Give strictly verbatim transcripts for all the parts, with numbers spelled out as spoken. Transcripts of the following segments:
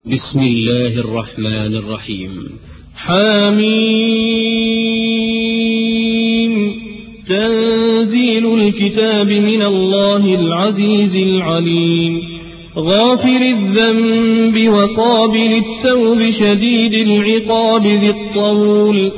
بسم الله الرحمن الرحيم. حميم. تنزيل الكتاب من الله العزيز العليم. غافر الذنب وقابل التوب شديد العقاب ذي الطول،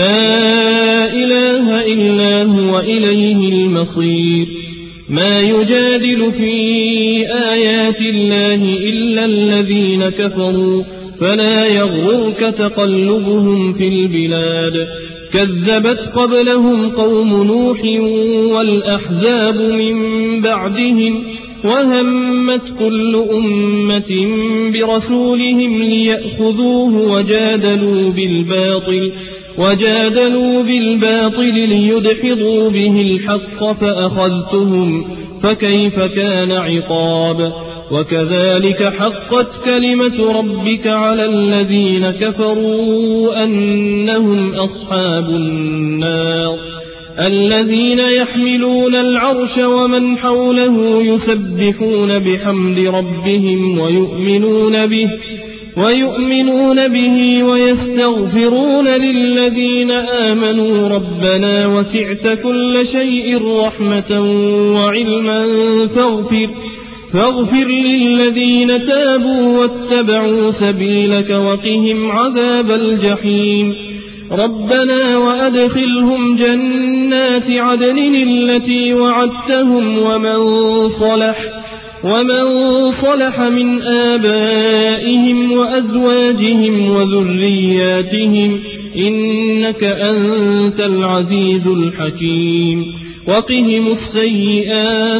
لا إله إلا هو إليه المصير. ما يجادل في آيات الله إلا الذين كفروا، فلا يغررك تقلبهم في البلاد. كذبت قبلهم قوم نوح والأحزاب من بعدهم، وهمت كل أمة برسولهم ليأخذوه وجادلوا بالباطل وجادلوا بالباطل ليدحضوا به الحق فأخذتهم، فكيف كان عقاب. وكذلك حقت كلمة ربك على الذين كفروا أنهم أصحاب النار. الذين يحملون العرش ومن حوله يسبحون بحمد ربهم ويؤمنون به ويؤمنون به ويستغفرون للذين آمنوا ربنا وسعت كل شيء رحمة وعلما فاغفر فاغفر للذين تابوا واتبعوا سبيلك وقهم عذاب الجحيم. ربنا وأدخلهم جنات عدن التي وعدتهم ومن صلح ومن صلح من آبائهم وأزواجهم وذرياتهم إنك أنت العزيز الحكيم. وقهم السيئات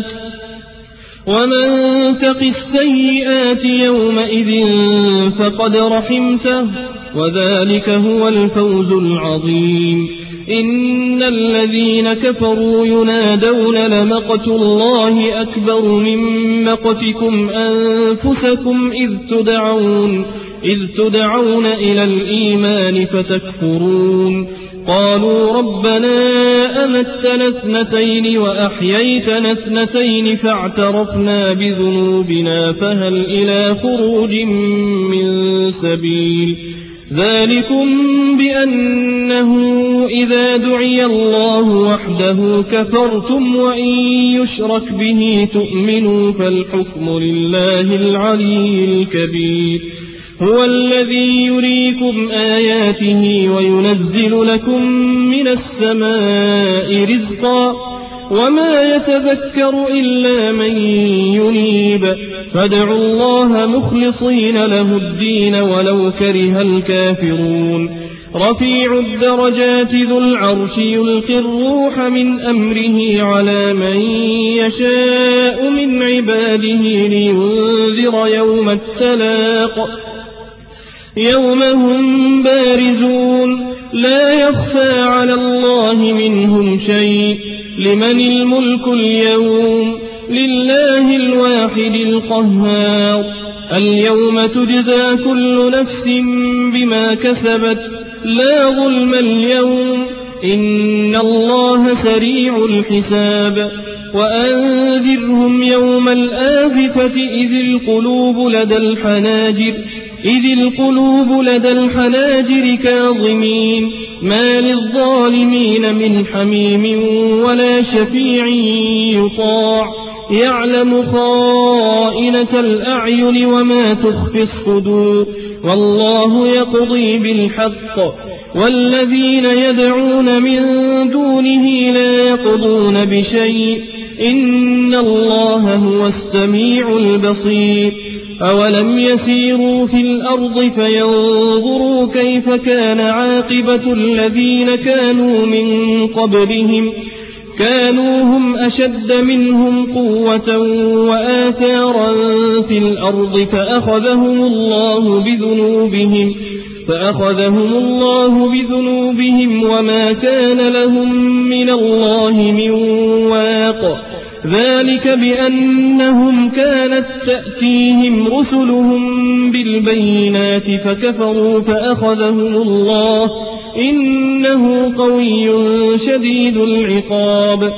ومن تق السيئات يومئذ فقد رحمته، وذلك هو الفوز العظيم. إن الذين كفروا ينادون لمقت الله أكبر من مقتكم أنفسكم إذ تدعون, إذ تدعون إلى الإيمان فتكفرون. قالوا ربنا أمتنا اثنتين وأحييتنا اثنتين فاعترفنا بذنوبنا فهل إلى خروج من سبيل. ذلكم بأنه إذا دعي الله وحده كفرتم وإن يشرك به تؤمنوا فالحكم لله العلي الكبير. هو الذي يريكم آياته وينزل لكم من السماء رزقا وما يتذكر إلا من ينيب. فادعوا الله مخلصين له الدين ولو كره الكافرون. رفيع الدرجات ذو العرش يلقي الروح من أمره على من يشاء من عباده لينذر يوم التلاق يوم هم بارزون لا يخفى على الله منهم شيء. لمن الملك اليوم؟ لله الواحد القهار. اليوم تجزى كل نفس بما كسبت لا ظلم اليوم إن الله سريع الحساب. وأنذرهم يوم الآزفة إذ القلوب لدى الحناجر إذ القلوب لدى الحناجر كاظمين ما للظالمين من حميم ولا شفيع يطاع. يعلم خائنة الأعين وما تخفي الصدور والله يقضي بالحق والذين يدعون من دونه لا يقضون بشيء إن الله هو السميع البصير. أولم يسيروا في الأرض فينظروا كيف كان عاقبة الذين كانوا من قبلهم كانوا هم أشد منهم قوة وآثارا في الأرض فأخذهم الله بذنوبهم فأخذهم الله بذنوبهم وما كان لهم من الله من واق. ذلك بأنهم كانت تأتيهم رسلهم بالبينات فكفروا فأخذهم الله إنه قوي شديد العقاب.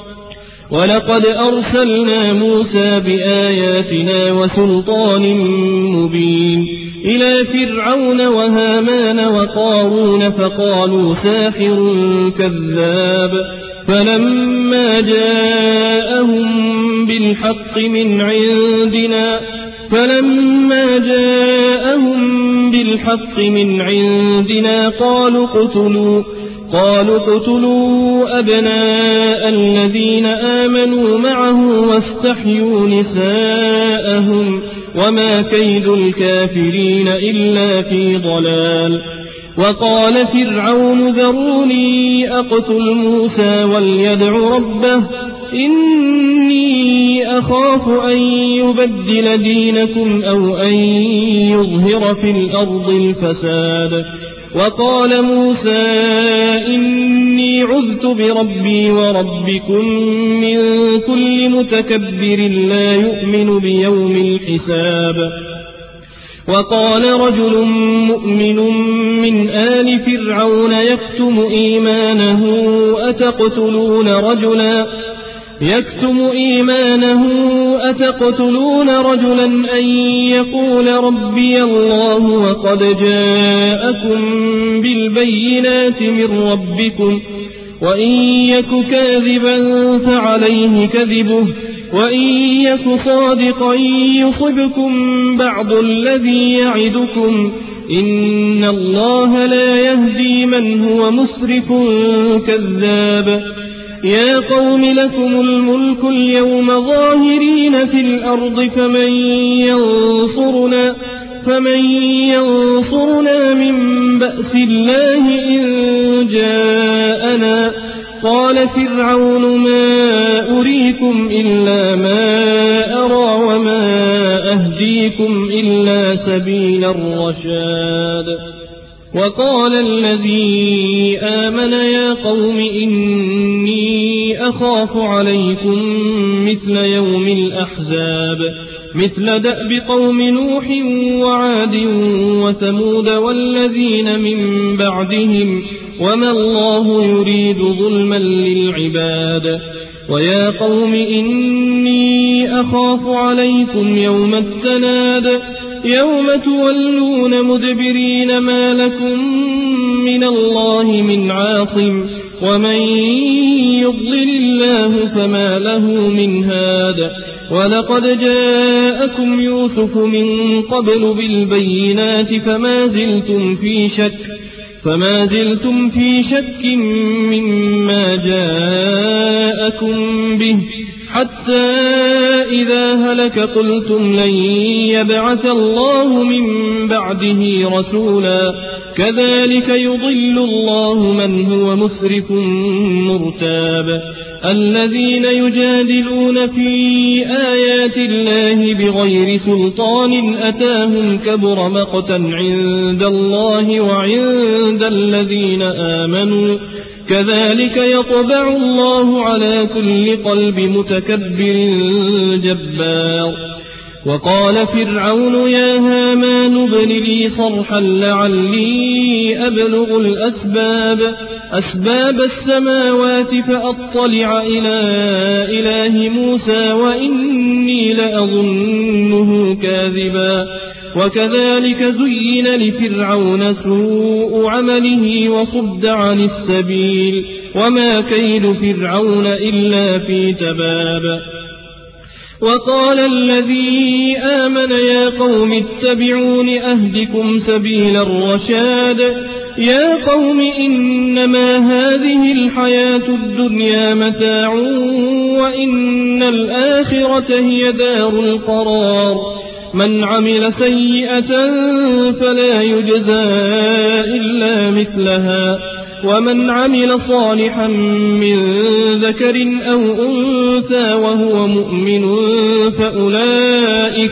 ولقد أرسلنا موسى بآياتنا وسلطان مبين إلى فرعون وهامان وقارون فقالوا ساحر كذاب فلما جاءهم بالحق من عندنا فلما جاءهم بالحق من عندنا قالوا اقتلوا قالوا اقتلوا أبناء الذين آمنوا معه واستحيوا نساءهم وما كيد الكافرين إلا في ضلال. وقال فرعون ذروني أقتل موسى وليدع ربه إني أخاف أن يبدل دينكم أو أن يظهر في الأرض الفساد. وقال موسى إني عذت بربي وربكم من كل متكبر لا يؤمن بيوم الحساب. وقال رجل مؤمن من آل فرعون يكتم إيمانه أتقتلون رجلا يكتم إيمانه أتقتلون رجلا أن يقول ربي الله وقد جاءكم بالبينات من ربكم وإن يك كاذبا فعليه كذبه وإن يك صادقا يصبكم بعض الذي يعدكم إن الله لا يهدي من هو مسرف كذاب. يا قوم لكم الملك اليوم ظاهرين في الأرض فمن ينصرنا فمن ينصرنا من بأس الله إن جاءنا. قال فرعون ما أريكم إلا ما أرى وما أهديكم إلا سبيل الرشاد. وقال الذي آمن يا قوم إني أخاف عليكم مثل يوم الأحزاب مثل دأب قوم نوح وعاد وثمود والذين من بعدهم وما الله يريد ظلما للعباد. ويا قوم إني أخاف عليكم يوم التناد يوم تولون مدبرين ما لكم من الله من عاصم ومن يضلل الله فما له من هاد. ولقد جاءكم يوسف من قبل بالبينات فما زلتم في شك فما زلتم في شك مما جاءكم به حتى إذا هلك قلتم لن يبعث الله من بعده رسولا كذلك يضل الله من هو مسرف مرتاب. الذين يجادلون في آيات الله بغير سلطان أتاهم كبر مقتا عند الله وعند الذين آمنوا كذلك يطبع الله على كل قلب متكبر جبار. وقال فرعون يا هامان ابن لي صرحا لعلي أبلغ الأسباب أسباب السماوات فأطلع إلى إله موسى وإني لأظنه كاذبا. وكذلك زين لفرعون سوء عمله وصد عن السبيل وما كيد فرعون إلا في تباب. وقال الذي آمن يا قوم اتبعون أهدكم سبيل الرشاد. يا قوم إنما هذه الحياة الدنيا متاع وإن الآخرة هي دار القرار. من عمل سيئة فلا يجزى إلا مثلها ومن عمل صالحا من ذكر أو أنثى وهو مؤمن فأولئك,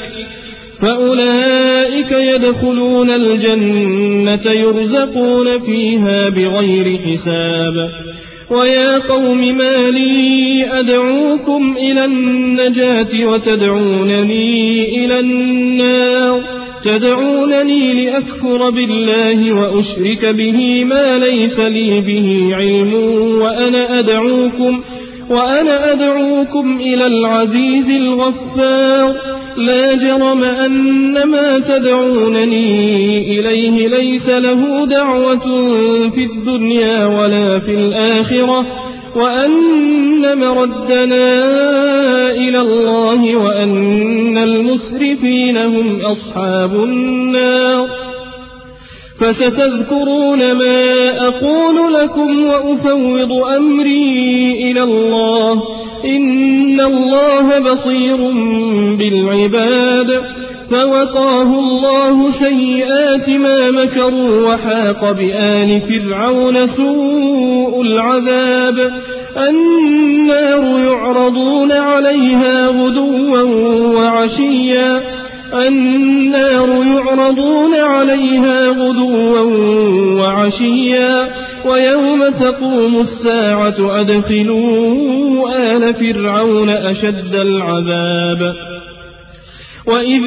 فأولئك يدخلون الجنة يرزقون فيها بغير حساب. ويا قوم ما لي أدعوكم إلى النجاة وتدعونني إلى النار تدعونني لأكفر بالله وأشرك به ما ليس لي به علم وأنا أدعوكم, وأنا أدعوكم إلى العزيز الغفار. لا جرم أن ما تدعونني إليه ليس له دعوة في الدنيا ولا في الآخرة وأن مردنا إلى الله وأن المسرفين هم أصحاب النار فستذكرون ما أقول لكم وأفوض أمري إلى الله إن الله بصير بالعباد فوقاه الله سيئات ما مكروا وحاق بآل فرعون سوء العذاب النار يعرضون عليها غدوا وعشيا النار يعرضون عليها غدوا وعشيا ويوم تقوم الساعة أدخلوا آل فرعون أشد العذاب وإذ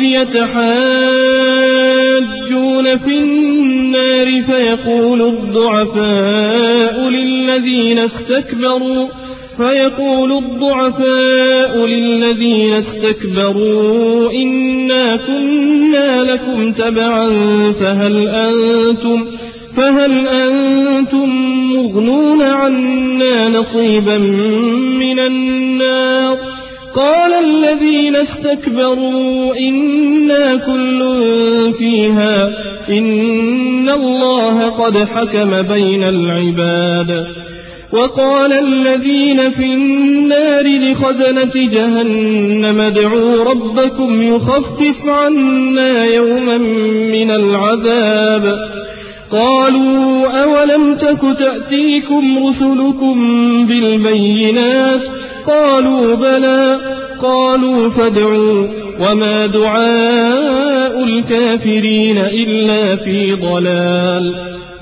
يتحاجون في النار فيقول الضعفاء للذين استكبروا فيقول الضعفاء للذين استكبروا إنا كنا لكم تبعا فهل أنتم فهل أنتم مغنون عنا نصيبا من النار قال الذين استكبروا إنا كل فيها إن الله قد حكم بين العباد وقال الذين في النار لخزنة جهنم ادعوا ربكم يخفف عنا يوما من العذاب قالوا أولم تك تأتيكم رسلكم بالبينات قالوا بلى قالوا فادعوا وما دعاء الكافرين إلا في ضلال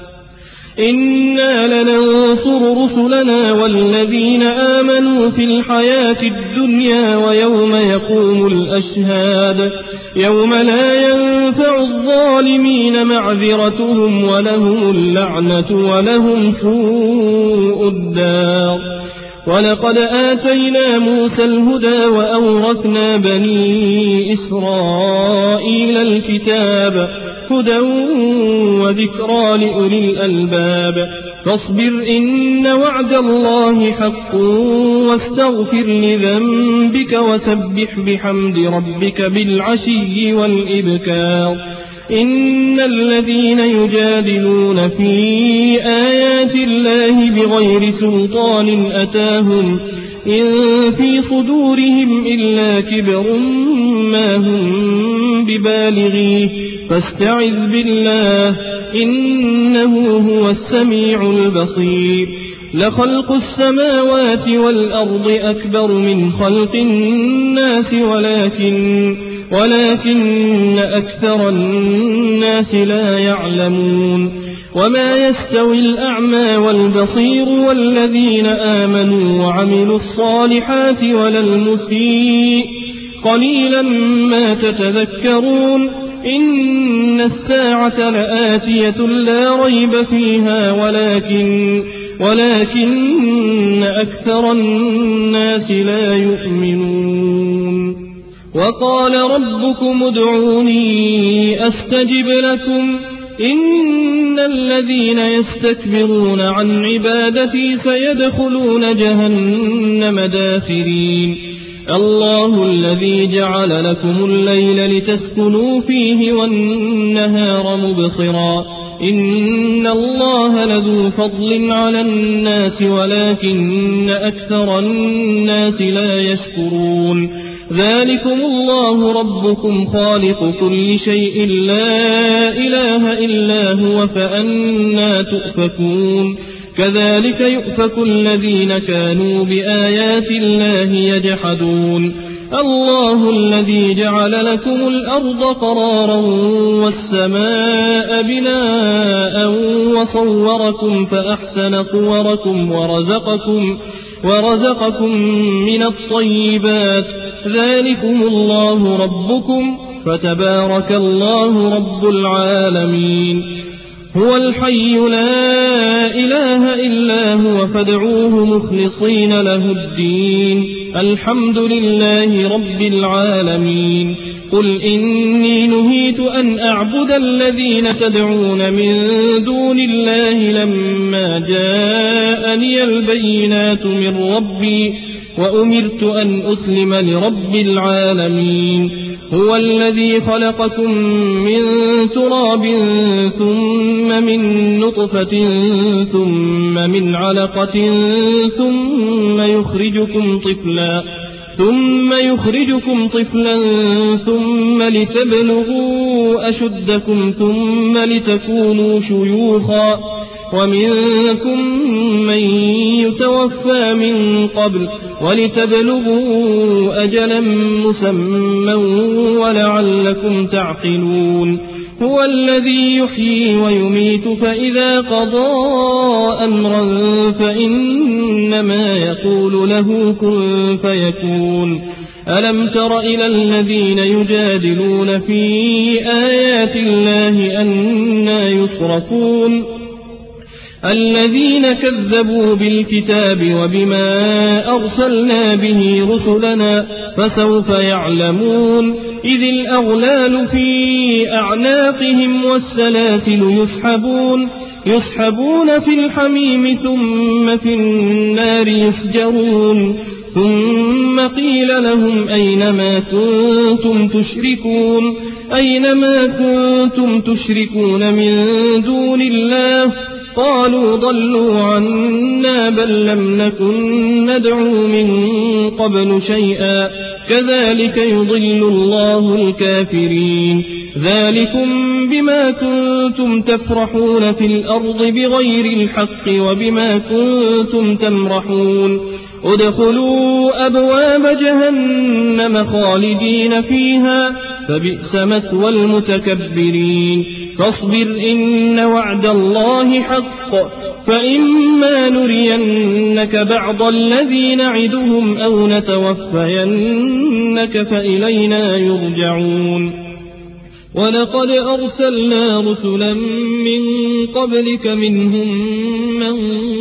إنا لننصر رسلنا والذين آمنوا في الحياة الدنيا ويوم يقوم الأشهاد يوم لا ينفع الظالمين معذرتهم ولهم اللعنة ولهم سوء الدار ولقد آتينا موسى الهدى وأورثنا بني إسرائيل الكتاب هدى وذكرى لأولي الألباب فاصبر إن وعد الله حق واستغفر لذنبك وسبح بحمد ربك بالعشي والإبكار إن الذين يجادلون في آيات الله بغير سلطان أتاهم إن في صدورهم إلا كبر ما هم ببالغيه فاستعذ بالله إنه هو السميع البصير لخلق السماوات والأرض أكبر من خلق الناس ولكن ولكن أكثر الناس لا يعلمون وما يستوي الأعمى والبصير والذين آمنوا وعملوا الصالحات ولا المسيء قليلا ما تتذكرون إن الساعة لآتية لا ريب فيها ولكن ولكن أكثر الناس لا يؤمنون وقال ربكم ادعوني أستجب لكم إن الذين يستكبرون عن عبادتي سيدخلون جهنم داخرين الله الذي جعل لكم الليل لتسكنوا فيه والنهار مبصرا إن الله لذو فضل على الناس ولكن أكثر الناس لا يشكرون ذلكم الله ربكم خالق كل شيء لا إله إلا هو فأنا تؤفكون كذلك يؤفك الذين كانوا بآيات الله يجحدون الله الذي جعل لكم الأرض قرارا والسماء بناء وصوركم فأحسن صوركم ورزقكم ورزقكم من الطيبات ذلكم الله ربكم فتبارك الله رب العالمين هو الحي لا إله إلا هو فادعوه مخلصين له الدين الحمد لله رب العالمين. قل إني نهيت أن أعبد الذين تدعون من دون الله لما جاءني البينات من ربي وأمرت أن أسلم لرب العالمين. هو الذي خلقكم من تراب ثم من نطفة ثم من علقة ثم يخرجكم طفلا ثم يخرجكم طفلا ثم لتبلغوا أشدكم ثم لتكونوا شيوخا ومنكم من يتوفى من قبل ولتبلغوا أجلا مسمى ولعلكم تعقلون. هو الذي يحيي ويميت فإذا قضى أمرا فإنما يقول له كن فيكون. ألم تر إلى الذين يجادلون في آيات الله أنى يصرفون الذين كذبوا بالكتاب وبما أرسلنا به رسلنا فسوف يعلمون. إذ الأغلال في أعناقهم والسلاسل يسحبون يسحبون في الحميم ثم في النار يسجرون ثم قيل لهم أينما كنتم تشركون أينما كنتم تشركون من دون الله قالوا ضلوا عنا بل لم نكن ندعو من قبل شيئا كذلك يضل الله الكافرين. ذلكم بما كنتم تفرحون في الأرض بغير الحق وبما كنتم تمرحون. ادخلوا أبواب جهنم خالدين فيها فبئس مثوى المتكبرين. فاصبر إن وعد الله حق فإما نرينك بعض الذي نعدهم أو نتوفينك فإلينا يرجعون. ولقد أرسلنا رسلا من قبلك منهم من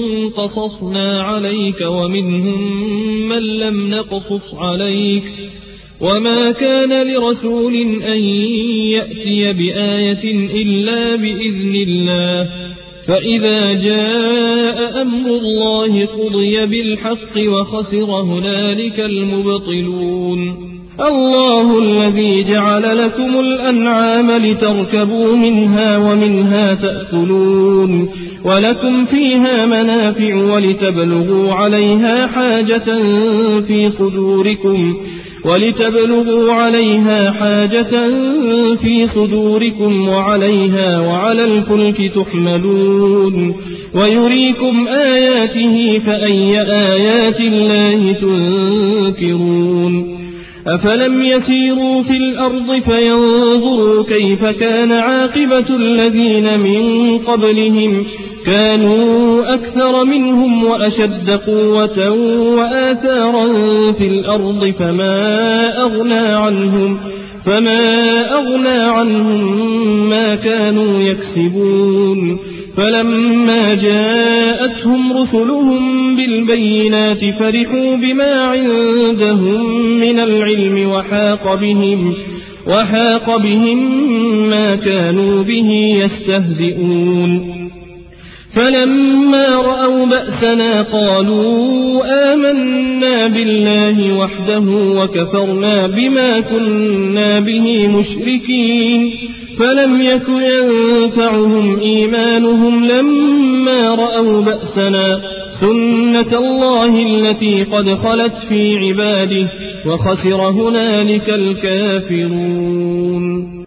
قصصنا عليك ومنهم من لم نقصص عليك وما كان لرسول أن يأتي بآية إلا بإذن الله فإذا جاء أمر الله قضي بالحق وخسر هنالك المبطلون. الله الذي جعل لكم الأنعام لتركبوا منها ومنها تأكلون ولكم فيها منافع ولتبلغوا عليها حاجة في صدوركم ولتبلغوا عليها حاجة في صدوركم وعليها وعلى الفلك تحملون ويريكم آياته فأي آيات الله تنكرون. أفلم يسيروا في الأرض فينظروا كيف كان عاقبة الذين من قبلهم كانوا أكثر منهم وأشد قوة وآثارا في الأرض فما أغنى عنهم فما أغنى عنهم ما كانوا يكسبون. فلما جاءتهم رسلهم بالبينات فرحوا بما عندهم من العلم وحاق بهم وحاق بهم ما كانوا به يستهزئون. فلما رأوا بأسنا قالوا آمنا بالله وحده وكفرنا بما كنا به مشركين. فلم يك ينفعهم إيمانهم لما رأوا بأسنا سنة الله التي قد خلت في عباده وخسر هنالك الكافرون.